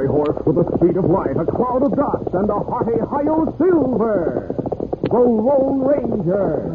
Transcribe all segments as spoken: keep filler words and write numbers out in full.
fiery horse with the speed of light, a cloud of dust, and a hearty Hi-Yo Silver, the Lone Ranger.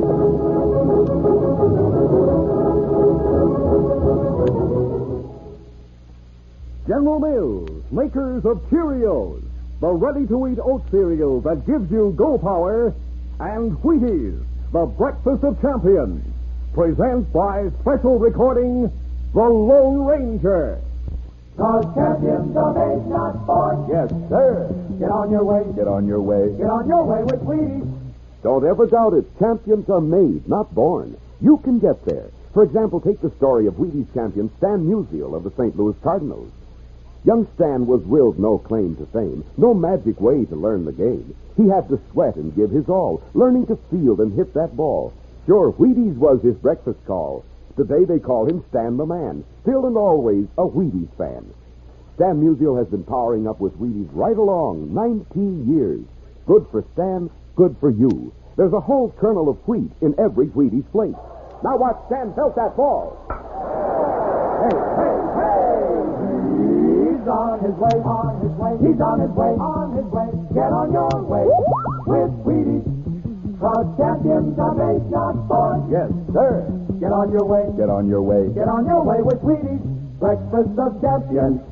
General Mills, makers of Cheerios, the ready-to-eat oat cereal that gives you go power, and Wheaties, the breakfast of champions, present by special recording, The Lone Ranger. Cause champions are made, not born. Yes, sir. Get on your way. Get on your way. Get on your way with Wheaties. Don't ever doubt it. Champions are made, not born. You can get there. For example, take the story of Wheaties champion Stan Musial of the Saint Louis Cardinals. Young Stan was willed no claim to fame, no magic way to learn the game. He had to sweat and give his all, learning to field and hit that ball. Sure, Wheaties was his breakfast call. Today they call him Stan the Man, still and always a Wheaties fan. Stan Musial has been powering up with Wheaties right along, nineteen years. Good for Stan, good for you. There's a whole kernel of wheat in every Wheaties plate. Now watch Stan belt that ball. Hey, hey, hey! He's on his way, on his way. He's on his way, on his way. Get on your way with Wheaties. Cause champions are made, not born. Yes, sir. Get on your way. Get on your way. Get on your way with Wheaties. Breakfast of champions.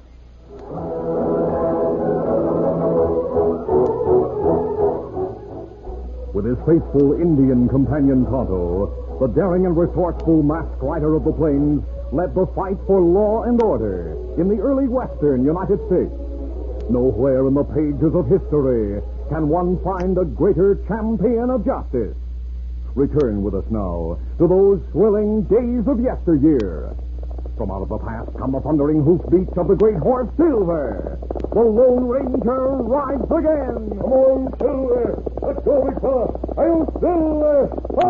With his faithful Indian companion Tonto, the daring and resourceful masked rider of the plains led the fight for law and order in the early western United States. Nowhere in the pages of history can one find a greater champion of justice. Return with us now to those thrilling days of yesteryear. From out of the past come the thundering hoofbeats of the great horse Silver. The Lone Ranger rides again. Come on, Silver. Let's go, big fella. I'll Silver.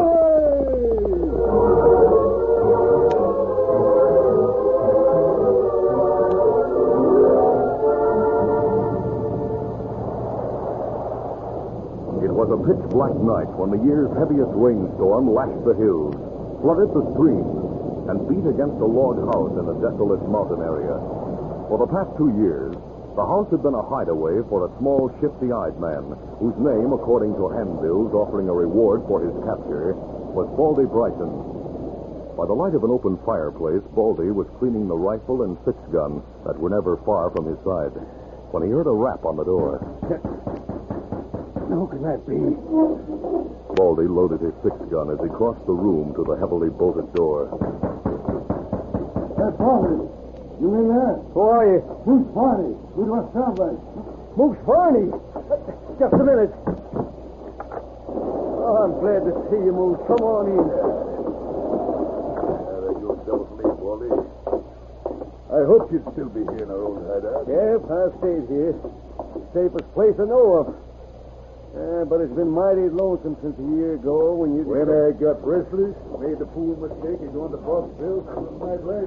It was a pitch-black night when the year's heaviest rainstorm lashed the hills, flooded the streams, and beat against a log house in a desolate mountain area. For the past two years, the house had been a hideaway for a small, shifty-eyed man, whose name, according to handbills offering a reward for his capture, was Baldy Bryson. By the light of an open fireplace, Baldy was cleaning the rifle and six-gun that were never far from his side, when he heard a rap on the door. Who can that be? Baldy loaded his six-gun as he crossed the room to the heavily bolted door. That's Barney. You mean that? Who are you? Who's Barney? Who do I sound like? Moose Barney. Just a minute. Oh, I'm glad to see you, Moose. Come on in. Uh, you don't leave, Baldy. I hoped you'd still be here in our old hideout. Yep, I've stayed here. Safest place I know of. Uh, but it's been mighty lonesome since a year ago when you... When I got restless, made the fool mistake of going to Foxville for my life.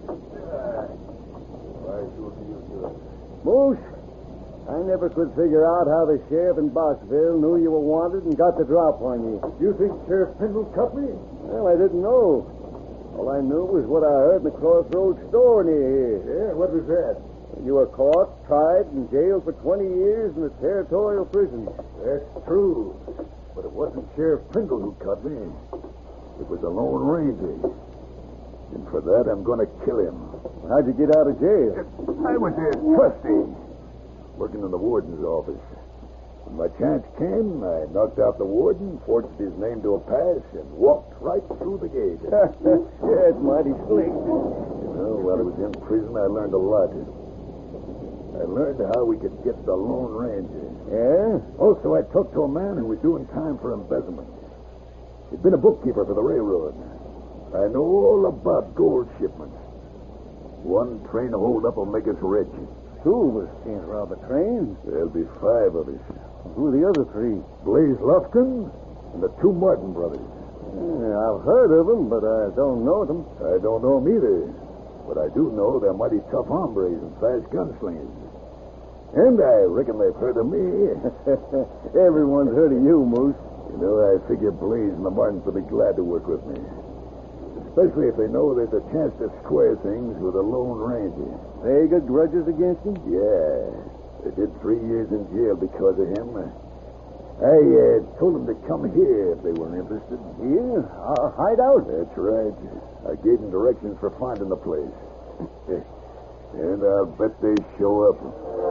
Why should you do it? Moose, I never could figure out how the sheriff in Boxville knew you were wanted and got the drop on you. You think Sheriff Pendle cut me? Well, I didn't know. All I knew was what I heard in the Crossroads store near here. Yeah, what was that? You were caught, tried, and jailed for twenty years in the territorial prison. That's true. But it wasn't Sheriff Pendle who cut me. It was the Lone Ranger. And for that, I'm going to kill him. How'd you get out of jail? I was a trustee, working in the warden's office. When my chance came, I knocked out the warden, forged his name to a pass, and walked right through the gate. Yeah, it's mighty slick. You know, while I was in prison, I learned a lot. I learned how we could get the Lone Ranger. Yeah? Also, I talked to a man who was doing time for embezzlement. He'd been a bookkeeper for the railroad. I know all about gold shipments. One train hold-up will make us rich. Two of us can't rob a train. There'll be five of us. Who are the other three? Blaze Lufkin and the two Martin brothers. Yeah, I've heard of them, but I don't know them. I don't know them either. But I do know they're mighty tough hombres and fast gunslingers. And I reckon they've heard of me. Everyone's heard of you, Moose. You know, I figure Blaze and the Martins will be glad to work with me. Especially if they know there's a chance to square things with a Lone Ranger. They got grudges against him? Yeah. They did three years in jail because of him. I uh, told them to come here if they were interested. Here? Our hideout? That's right. I gave them directions for finding the place. And I'll bet they show up.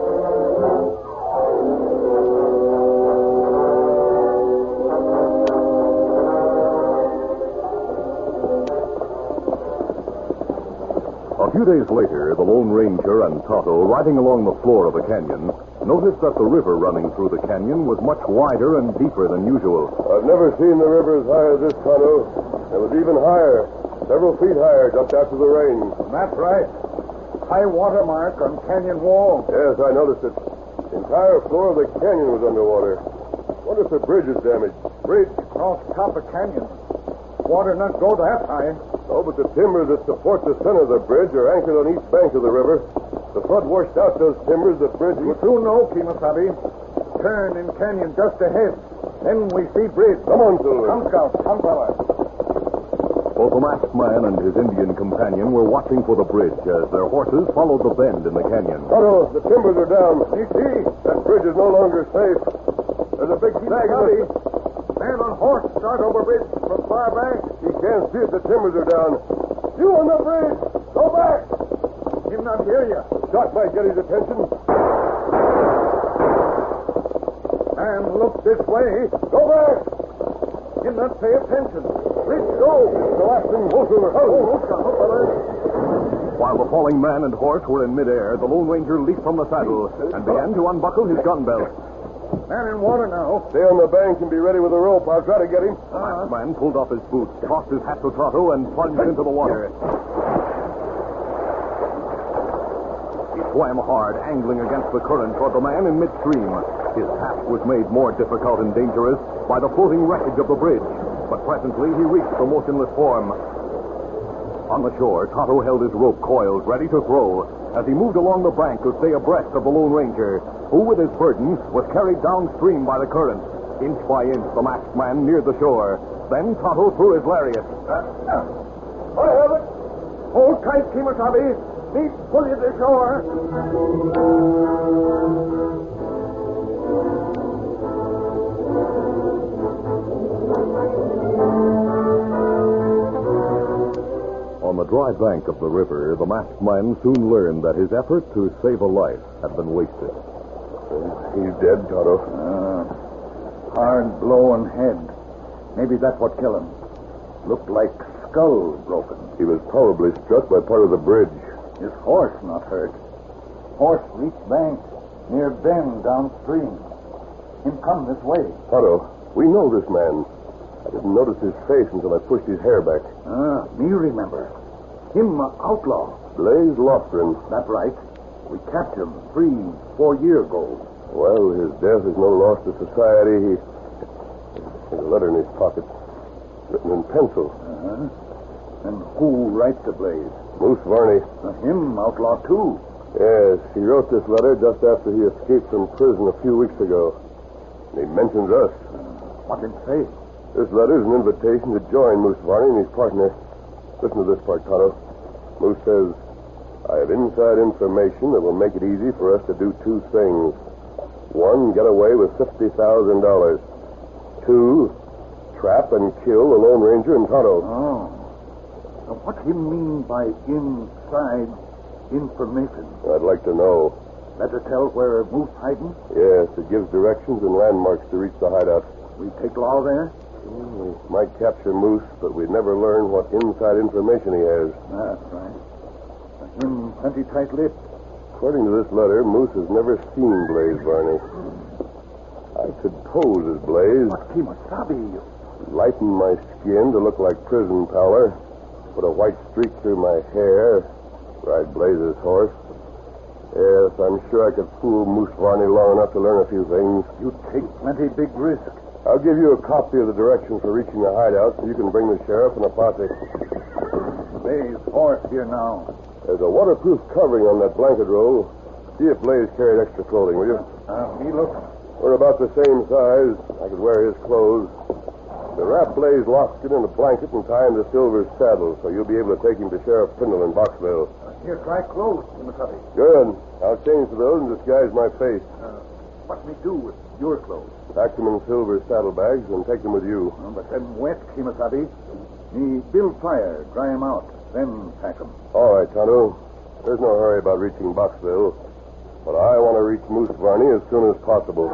A few days later, the Lone Ranger and Tonto, riding along the floor of the canyon, noticed that the river running through the canyon was much wider and deeper than usual. I've never seen the river as high as this, Tonto. It was even higher, several feet higher just after the rain. That's right. High water mark on canyon wall. Yes, I noticed it. The entire floor of the canyon was underwater. Wonder if the bridge is damaged. Bridge across top of canyon. Water not go that high. Oh, but the timbers that support the center of the bridge are anchored on each bank of the river. The flood washed out those timbers. The bridge We was... soon know, Kimasabi. Turn in canyon just ahead. Then we see bridge. Come on, Silver. Come, Scout. Come, fella. Both the masked man and his Indian companion were watching for the bridge as their horses followed the bend in the canyon. Tonto, the timbers are down. You see? That bridge is no longer safe. There's a big snag in Kimasabi. it. Man on horse start over bridge from far bank. He can't see it. The timbers are down. You on the bridge. Go back. Him not hear you. Shot might get his attention. Man, look this way. Go back. Him not pay attention. Let's go. The last thing won't over. Oh, look out, fella. While the falling man and horse were in midair, the Lone Ranger leaped from the saddle and began to unbuckle his gun belt. Man in water now. Stay on the bank and be ready with a rope. I'll try to get him. The masked man pulled off his boots, tossed his hat to Tonto, and plunged into the water. He swam hard, angling against the current toward the man in midstream. His task was made more difficult and dangerous by the floating wreckage of the bridge. But presently he reached the motionless form. On the shore, Tonto held his rope coiled, ready to throw, as he moved along the bank to stay abreast of the Lone Ranger, who, with his burden, was carried downstream by the current. Inch by inch, the masked man neared the shore. Then Tonto threw his lariat. I have it. Hold tight, Kimasabi. Need pull you to shore. On the dry bank of the river, the masked man soon learned that his effort to save a life had been wasted. He's dead, Tonto. Uh, hard blow on head. Maybe that's what killed him. Looked like skull broken. He was probably struck by part of the bridge. His horse not hurt. Horse reached bank, near bend downstream. Him come this way. Tonto, we know this man. I didn't notice his face until I pushed his hair back. Ah, me remember. Him uh, outlaw. Blaze Lofgren. That right. We captured him three, four year ago. Well, his death is no loss to society. He... There's a letter in his pocket, written in pencil. Uh-huh. And who writes the Blaze? Moose Varney. Uh, him outlaw, too. Yes, he wrote this letter just after he escaped from prison a few weeks ago. And he mentions us. Uh, what did he say? This letter is an invitation to join Moose Varney and his partner. Listen to this part, Tonto. Moose says, I have inside information that will make it easy for us to do two things. One, get away with fifty thousand dollars. Two, trap and kill the Lone Ranger and Tonto. Oh. Now, what do you mean by inside information? I'd like to know. That to tell where Moose hiding? Yes, it gives directions and landmarks to reach the hideout. We take law there? We might capture Moose, but we'd never learn what inside information he has. That's right. Him plenty tight-lipped. According to this letter, Moose has never seen Blaze Varney. I could pose as Blaze. But Kimasabi, you... Lighten my skin to look like prison pallor. Put a white streak through my hair. Ride Blaze's horse. Yes, I'm sure I could fool Moose Varney long enough to learn a few things. You take plenty big risk. I'll give you a copy of the directions for reaching the hideout so you can bring the sheriff and a posse. Blaze horse here now. There's a waterproof covering on that blanket roll. See if Blaze carried extra clothing, will you? Uh, me look. We're about the same size. I could wear his clothes. The wrap Blaze Lofton in a blanket and tie him to Silver's saddle so you'll be able to take him to Sheriff Prindle in Boxville. Here, try clothes, Timothy. Good. I'll change to those and disguise my face. Uh, what me do with your clothes? Pack them in Silver's saddlebags and take them with you. Uh, but them wet, Timothy. Me build fire, dry 'em out, then pack 'em. All right, Tonto. There's no hurry about reaching Boxville, but I want to reach Moose Varney as soon as possible.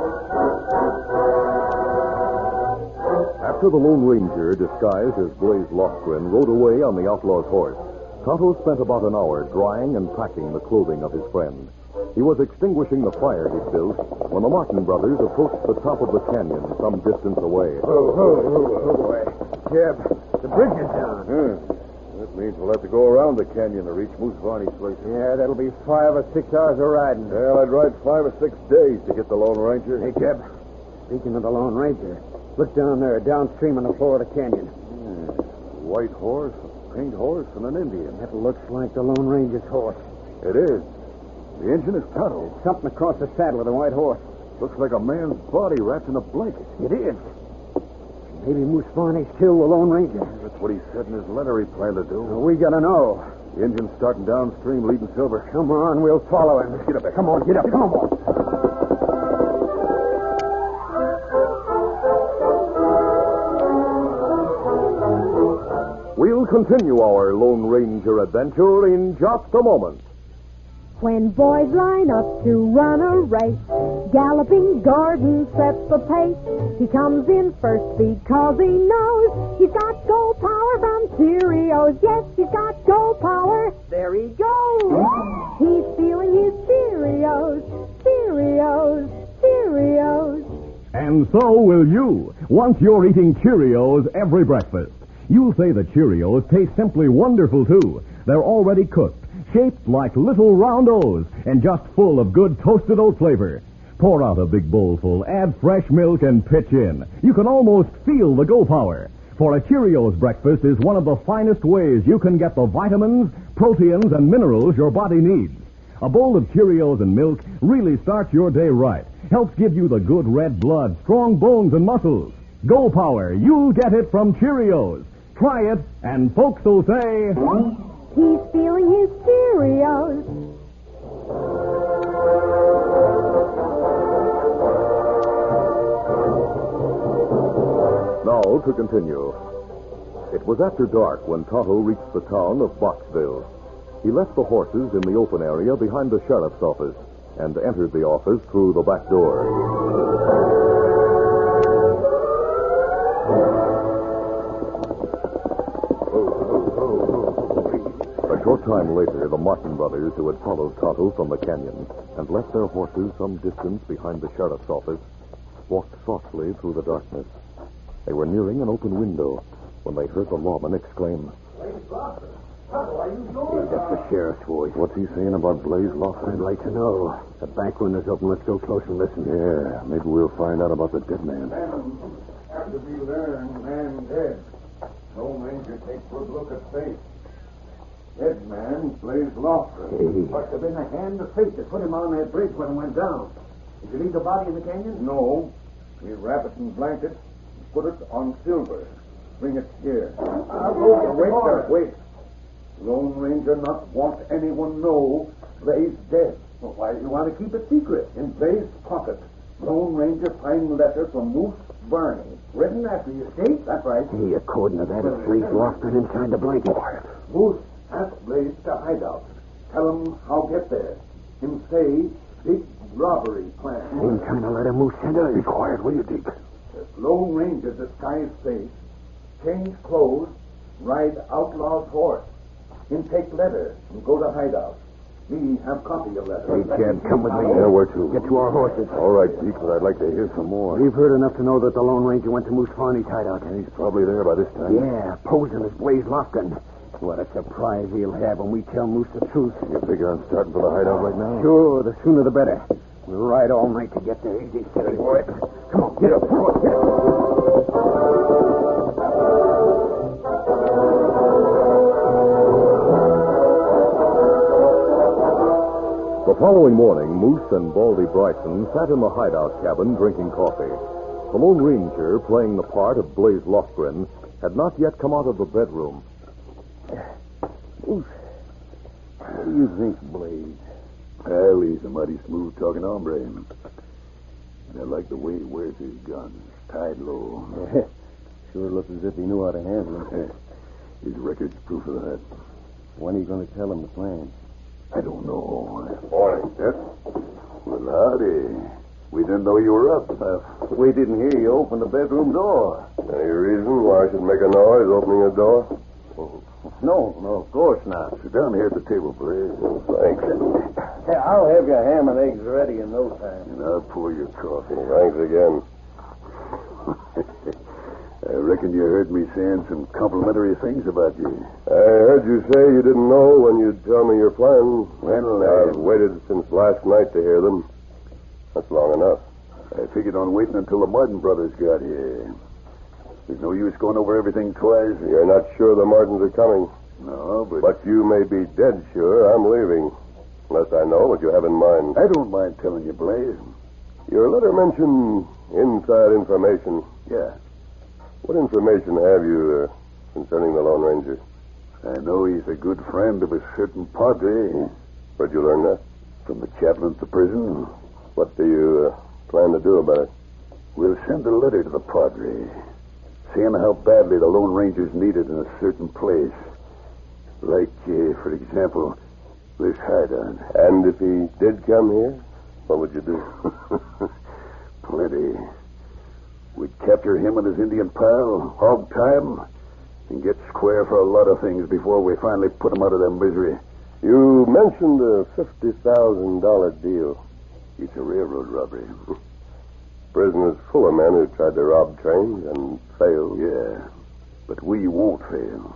After the Lone Ranger, disguised as Blaze Lofgren, rode away on the outlaw's horse, Tonto spent about an hour drying and packing the clothing of his friend. He was extinguishing the fire he'd built when the Martin brothers approached the top of the canyon some distance away. Oh, oh, oh, oh, boy. Jeb, the bridge is down. Hmm. That means we'll have to go around the canyon to reach Moose Varney's place. Yeah, that'll be five or six hours of riding. Well, I'd ride five or six days to get the Lone Ranger. Hey, Jeb, speaking of the Lone Ranger, look down there, downstream on the floor of the canyon. Yeah. White horse, a paint horse, and an Indian. That looks like the Lone Ranger's horse. It is. The engine is Tonto. Something across the saddle of the white horse. Looks like a man's body wrapped in a blanket. It is. Maybe Moose Varney's killed the Lone Ranger. That's what he said in his letter he planned to do. Well, we gotta know. The engine's starting downstream, leading Silver. Come on, we'll follow him. Get up there. Come on, get up. Come on, boy. We'll continue our Lone Ranger adventure in just a moment. When boys line up to run a race, Galloping Gordon sets the pace. He comes in first because he knows he's got gold power from Cheerios. Yes, he's got gold power. There he goes. He's feeling his Cheerios, Cheerios, Cheerios. And so will you, once you're eating Cheerios every breakfast. You'll say the Cheerios taste simply wonderful, too. They're already cooked, shaped like little round O's, and just full of good toasted oat flavor. Pour out a big bowlful, add fresh milk, and pitch in. You can almost feel the go power. For a Cheerios breakfast is one of the finest ways you can get the vitamins, proteins, and minerals your body needs. A bowl of Cheerios and milk really starts your day right. Helps give you the good red blood, strong bones, and muscles. Go power, you'll get it from Cheerios. Try it, and folks will say... He's feeling his Cheerios. Now to continue. It was after dark when Tonto reached the town of Boxville. He left the horses in the open area behind the sheriff's office and entered the office through the back door. A short time later, the Martin brothers, who had followed Tonto from the canyon and left their horses some distance behind the sheriff's office, walked softly through the darkness. They were nearing an open window when they heard the lawman exclaim, Hey, that's the sheriff's voice. What's he saying about Blaze Lofton? I'd like to know. The back window's open. Let's go close and listen. Yeah, maybe we'll find out about the dead man. After we learn man dead, Lone Ranger take good look at face. Dead man, Blaze Lofton. Hey. Must have been the hand of fate that put him on that bridge when it went down. Did you leave the body in the canyon? No. We wrap it in blanket and put it on Silver. Bring it here. I'll go get the wait, boy. sir, wait. Lone Ranger not want anyone know Blaze dead. Well, why do you want to keep it secret? In Blaze's pocket, Lone Ranger find letter from Moose Varney. Written after you escaped? That's right. Hey, according to that, it's Blaze Lofton inside the blanket. Moose ask Blaze to hide out. Tell him how get there. Him say big robbery plan. Same kind of letter Moose sent us. Be quiet, will you, Deke? Lone Ranger disguise face, change clothes, ride outlaw's horse. Him take letter and go to hideout. Me have copy of letter. Hey, Jeb, come with me. Yeah, where to? Get to our horses. All right, Deke, but I'd like to hear some more. We've heard enough to know that the Lone Ranger went to Moose Varney's hideout. He's probably there by this time. Yeah, posing as Blaze Lofton. What a surprise he'll have when we tell Moose the truth. You figure on starting for the hideout right now? Sure, the sooner the better. We'll ride all night to get there. Easy, steady, boy. Come on, get up. Come on, get up. The following morning, Moose and Baldy Bryson sat in the hideout cabin drinking coffee. The Lone Ranger, playing the part of Blaze Lofgren, had not yet come out of the bedroom. What do you think, Blaze? Well, he's a mighty smooth-talking hombre. And I like the way he wears his guns, tied low. Sure looks as if he knew how to handle them. His record's proof of that. When are you going to tell him the plan? I don't know. Morning. Yes? Well, howdy. We didn't know you were up. Uh, we didn't hear you open the bedroom door. Any reason why I should make a noise opening a door? No, no, of course not. Sit down here at the table, please. Thanks. Yeah, I'll have your ham and eggs ready in no time. And I'll pour your coffee. Thanks again. I reckon you heard me saying some complimentary things about you. I heard you say you didn't know when you'd tell me your plans. Well, uh, I've waited since last night to hear them. That's long enough. I figured on waiting until the Martin brothers got here. There's no use going over everything twice. You're not sure the Martins are coming. No, but... But you may be dead sure I'm leaving. Unless I know what you have in mind. I don't mind telling you, Blaze. Your letter mentioned inside information. Yeah. What information have you uh, concerning the Lone Ranger? I know he's a good friend of a certain padre. Where'd you learn that? From the chaplain at the prison. What do you uh, plan to do about it? We'll send a letter to the padre, saying how badly the Lone Ranger's needed in a certain place. Like, uh, for example, this hideout. And if he did come here, what would you do? Plenty. We'd capture him and his Indian pal, hog tie him, and get square for a lot of things before we finally put him out of their misery. You mentioned a fifty thousand dollars deal. It's a railroad robbery. Prison is full of men who tried to rob trains and failed. Yeah, but we won't fail.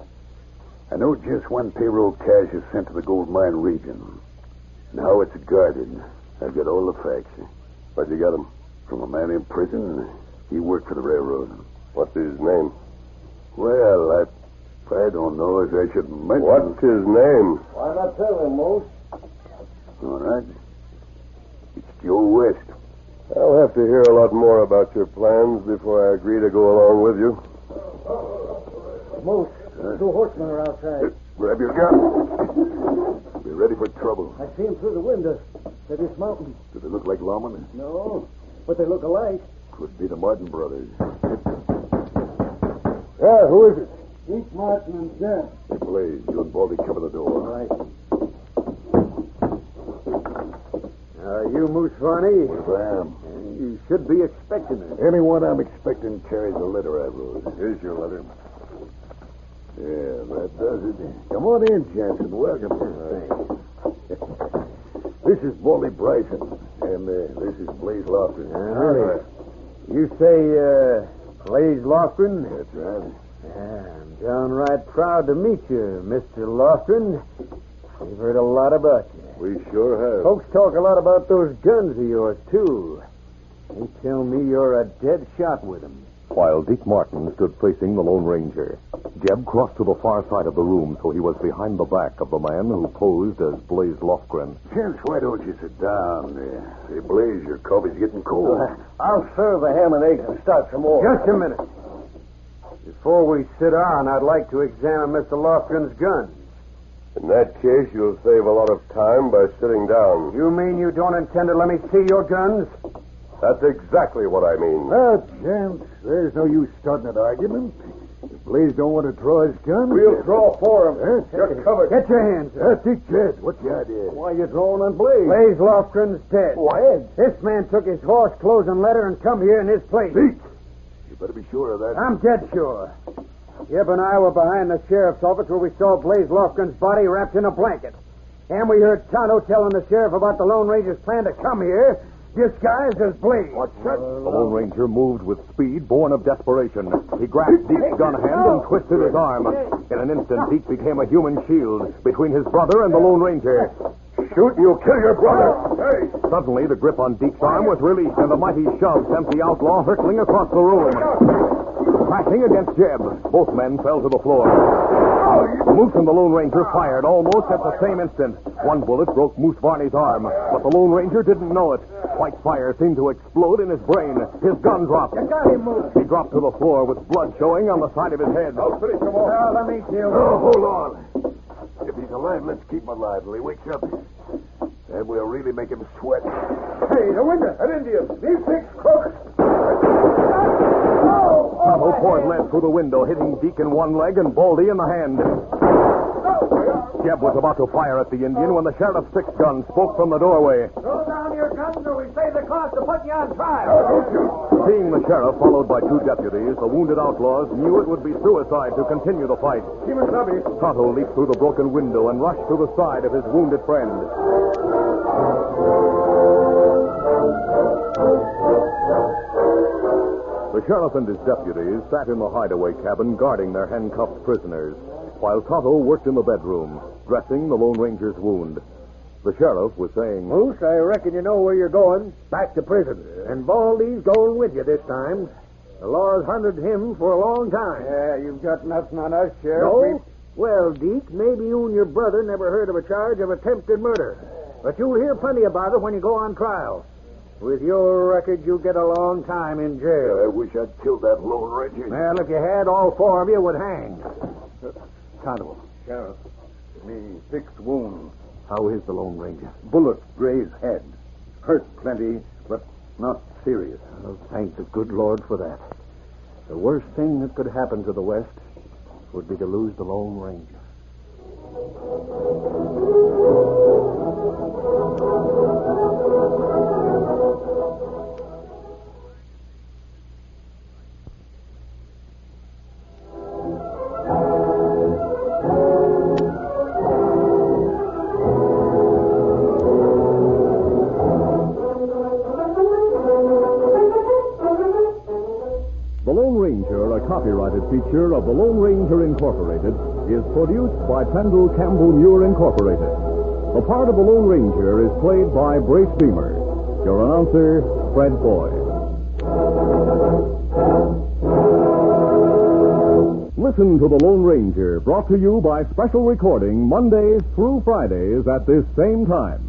I know just when payroll cash is sent to the gold mine region and how it's guarded. I've got all the facts. Where'd you get him? From a man in prison. He worked for the railroad. What's his name? Well, I, I don't know if I should mention... What's his name? Why not tell him, Moose? All right. It's Joe West. I'll have to hear a lot more about your plans before I agree to go along with you. Moose, uh, two horsemen are outside. Grab your gun. Be ready for trouble. I see them through the window. They're dismounting. Do they look like lawmen? No, but they look alike. Could be the Martin brothers. Yeah, who is it? Each Martin and Jen. Hey, Blaze, you and Baldy cover the door. All right. Uh, you, Moose Varney? Yes, I am. You should be expecting it. Anyone I'm expecting carries a letter I wrote. Here's your letter. Yeah, that does it. Come on in, Jansen. Welcome. This is Baldy Bryson, and uh, this is Blaze Lofgren. Howdy. You say, uh, Blaze Lofgren? That's right. I'm downright proud to meet you, Mister Lofgren. We've heard a lot about you. We sure have. Folks talk a lot about those guns of yours, too. They tell me you're a dead shot with them. While Deke Martin stood facing the Lone Ranger, Jeb crossed to the far side of the room so he was behind the back of the man who posed as Blaze Lofgren. Gents, why don't you sit down there? Say, Blaze, your coffee's getting cold. Uh, I'll serve the ham and eggs and start some more. Just a minute. Before we sit down, I'd like to examine Mister Lofgren's guns. In that case, you'll save a lot of time by sitting down. You mean you don't intend to let me see your guns? That's exactly what I mean. Now, gents, there's no use starting an argument. If Blaze don't want to draw his gun... We'll draw for him. Huh? You're covered. Get your hands up. Uh, Dick Jed, what's the idea? Why are you drawing on Blaze? Blaze Lofgren's dead. What? This man took his horse, clothes, and letter and come here in his place. Dick, you better be sure of that. I'm dead sure. Jeb and I were behind the sheriff's office where we saw Blaze Lofgren's body wrapped in a blanket. And we heard Tonto telling the sheriff about the Lone Ranger's plan to come here, disguised as Blaze. What's that? The Lone Ranger moved with speed born of desperation. He grasped Deke's gun hand and twisted his arm. In an instant, Deke became a human shield between his brother and the Lone Ranger. Shoot, you'll kill your brother. Hey! Suddenly, the grip on Deke's arm was released, and the mighty shove sent the outlaw hurtling across the room. Crashing against Jeb, both men fell to the floor. Moose and the Lone Ranger fired almost at the same instant. One bullet broke Moose Varney's arm, but the Lone Ranger didn't know it. White fire seemed to explode in his brain. His gun dropped. You got him, Moose. He dropped to the floor with blood showing on the side of his head. I'll finish him off. Well, let me see him. Oh, hold on. If he's alive, let's keep him alive till he wakes up. Then we'll really make him sweat. Hey, the window. An Indian. These six crooks. Tonto poured lead through the window, hitting Deke in one leg and Baldy in the hand. Jeb was about to fire at the Indian when the sheriff's six gun spoke from the doorway. Throw down your guns or we save the cost of putting you on trial. Don't shoot. Seeing the sheriff, followed by two deputies, the wounded outlaws knew it would be suicide to continue the fight. Tonto leaped through the broken window and rushed to the side of his wounded friend. The sheriff and his deputies sat in the hideaway cabin guarding their handcuffed prisoners, while Tonto worked in the bedroom, dressing the Lone Ranger's wound. The sheriff was saying, Moose, I reckon you know where you're going. Back to prison. And Baldy's going with you this time. The law's hunted him for a long time. Yeah, you've got nothing on us, Sheriff. No? Well, Deke, maybe you and your brother never heard of a charge of attempted murder. But you'll hear plenty about it when you go on trial. With your record, you'll get a long time in jail. I wish I'd killed that Lone Ranger. Well, if you had, all four of you would hang. Tonto. Sheriff. Me fixed wound. How is the Lone Ranger? Bullet grazed head. Hurt plenty, but not serious. Well, thank the good Lord for that. The worst thing that could happen to the West would be to lose the Lone Ranger. Copyrighted feature of the Lone Ranger Incorporated is produced by Pendle Campbell Muir Incorporated. The part of the Lone Ranger is played by Brace Beamer. Your announcer, Fred Boyd. Listen to the Lone Ranger, brought to you by special recording Mondays through Fridays at this same time.